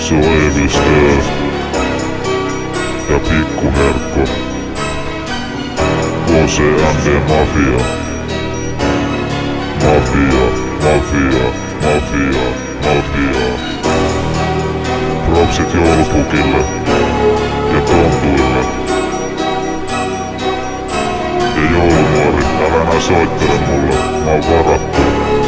Se on Evilstö ja Pikku Herkko. KCMD Mafia. Mafia, mafia, mafia, mafia. Propsit joulupukille ja tontuille. Ja joulumuori, älä enää soittele mulle, mä oon varattu.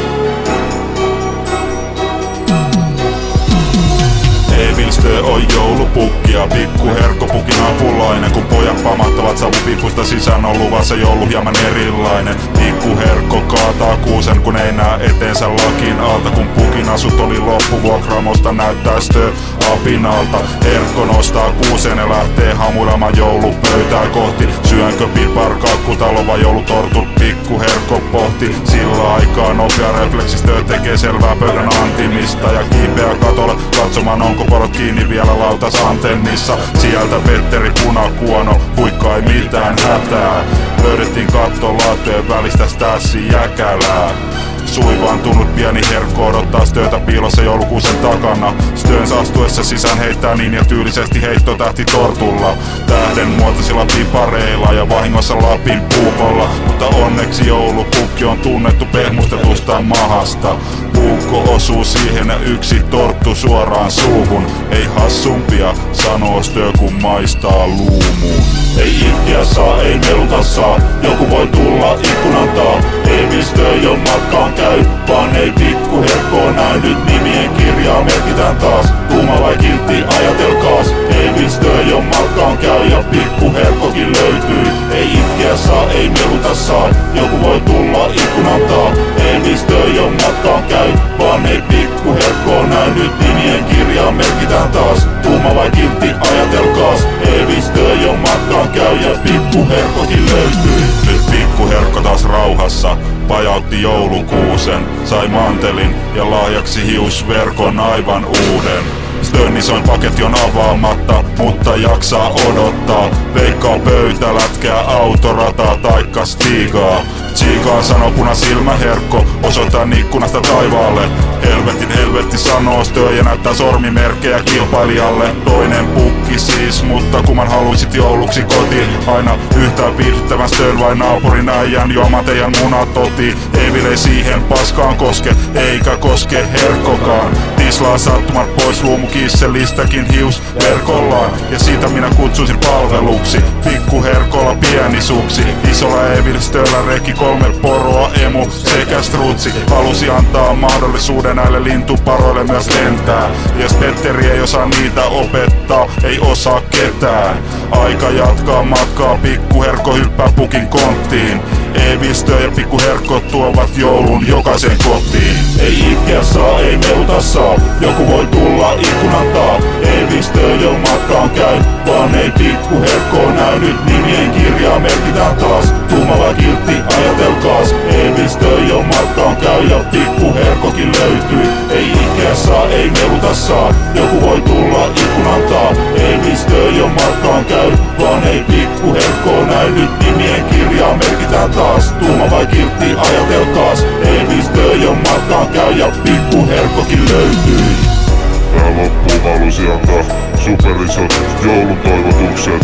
Evilstö on joulupukki ja Pikku Herkko pukin apulainen. Kun pojat pamahtavat savupipusta sisään, on luvassa joulu hieman erilainen. Pikku Herkko kaataa kuusen, kun ei näe eteensä lakin alta. Kun pukin asut oli loppu, vuokraamosta näyttää Stö apinalta. Herkko nostaa kuusen ja lähtee hamuramaan joulupöytää kohti. Syönkö piparkakkutalo vai joulutortut, Pikku Herkko pohti. Sillä aikaa nopea refleksistö tekee selvää pöydän antimista ja kiipeää katolle katsomaan, onko porot kiinni vielä lautasantennissa. Sieltä Petteri punakuono, huikka ei mitään hätää. Löydettiin katto latteen välistä Stassi jäkälää. Suivaantunut pieni Herkko odottaa Stöötä piilossa joulukuusen takana. Stööns astuessa sisään heittää niin ja tyylisesti heittotähti tortulla. Tähden muotoisilla pipareilla ja vahingossa Lapin puukolla. Mutta onneksi joulupukki on tunnettu pehmustetusta mahasta. Puukko osuu siihen ja yksi torttu suoraan suuhun. Ei hassumpia, sanoo Stö kun maistaa luumuun. Ei itkeä saa, ei meluta saa, joku voi tulla ikkunan taa. Evilstö jo matkaan käy, vaan ei Pikku Herkkoa näy. Nyt nimien kirjaa merkitään taas, kuuma vai kiltti ajatelkaas. Evilstö jo matkaan käy ja Pikku Herkkokin löytyy. Ei itkeä saa, ei meluta saa, joku voi tulla ikkunan taa. Evilstö jo matkaan käy, vaan ei Pikku Herkkoa näy. Nyt nimien kirjaa merkitään taas, kuuma vai kiltti ajatelkaas. Evilstö jo matkaan käy ja Pikku Herkkokin löytyy. Nyt Pikku Herkko taas rauhassa pajautti joulukuusen. Sai mantelin ja lahjaksi hiusverkon aivan uuden. Stön isoin paketti on avaamatta, mutta jaksaa odottaa. Veikkaa pöytälätkää, autorataa taikka stigaa. Tsiikaan sanoo punasilmä Herkko, osoitan ikkunasta taivaalle. Helvetti sanoo Stö ja näyttää sormimerkkejä kilpailijalle. Toinen pukki siis, mutta kumman haluisit jouluksi kotiin? Aina yhtään viihdyttävän Stön vai naapurin äijän juomaan teidän munat totiin. Evil ei siihen paskaan koske, eikä koske Herkkokaan. Tislaa sattumat pois luumukisselistäkin hius verkollaan. Ja siitä minä kutsuisin palveluksi Pikku Herkolla pieni suksi. Isolla Evilstöllä reki 3 poroa, emu sekä strutsi. Halusi antaa mahdollisuuden näille lintuparoille myös lentää. Jos Petteri ei osaa niitä opettaa, ei osaa ketään. Aika jatkaa matkaa, Pikku Herkko hyppää pukin konttiin. Evilstö ja Pikku Herkko tuovat joulun jokaisen kotiin. Ei itkeä saa, ei meluta saa, joku voi tulla ikkunan taa. Evilstö jo matkaan käy, vaan ei Pikku Herkkoa näy. Nyt nimien kirjaa merkitään taas, tuuma vai kiltti ajatelkaas. Evilstö jo matkaan käy ja Pikku Herkkokin löytyy. Ei itkeä saa, ei meluta saa, joku voi tulla ikkunan taa. Evilstö jo matkaan käy, vaan ei Pikku Herkkoa näy. Nyt nimien kirjaa merkitään taas, tuuma vai kiltti ajatelkaas. Evilstö jo matkaan käy ja Pikku Herkkokin löytyy. Tähän loppuun mä haluaisin antaa superisot jouluntoivotukset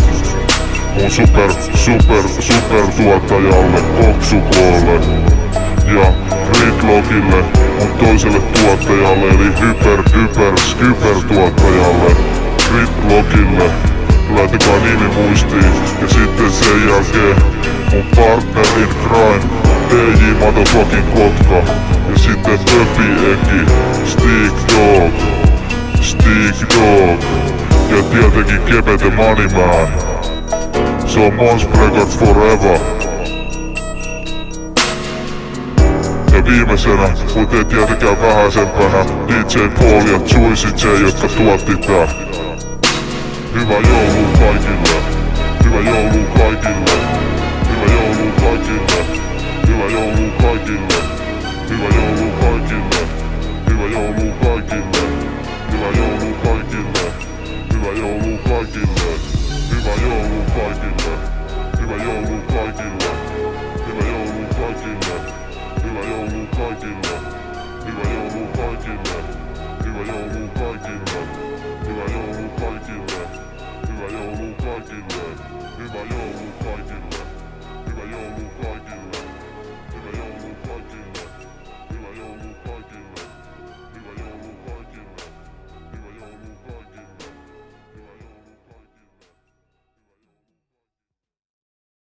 mun super tuottajalle Koksukolle ja Ritlogille, mun toiselle tuottajalle eli Hyper tuottajalle Ritlogille. Laittakaa nimi muistiin ja sitten sen jälkeen mun partnerin crime DJ Motherfucking Kotka ja sitten Töpi Eki, Stick Dog ja tietenkin Kepe the Money Man. Se on Mons Records Forever. Ja viimeisenä, mut ei tietenkään vähäisempänä, DJ Paul ja Juicy J, jotka tuotti tää. Hyvää joulua kaikille, hyvää joulua kaikille, hyvää joulua kaikille, hyvää joulua kaikille, hyvää joulua kaikille, hyvää joulua kaikille, hyvää joulua kaikille, hyvää joulua kaikille, hyvää joulua kaikille, hyvää joulua kaikille, hyvää joulua kaikille, hyvää joulua kaikille, hyvää joulua kaikille, hyvää joulua kaikille. kaikille. Hyvä joulu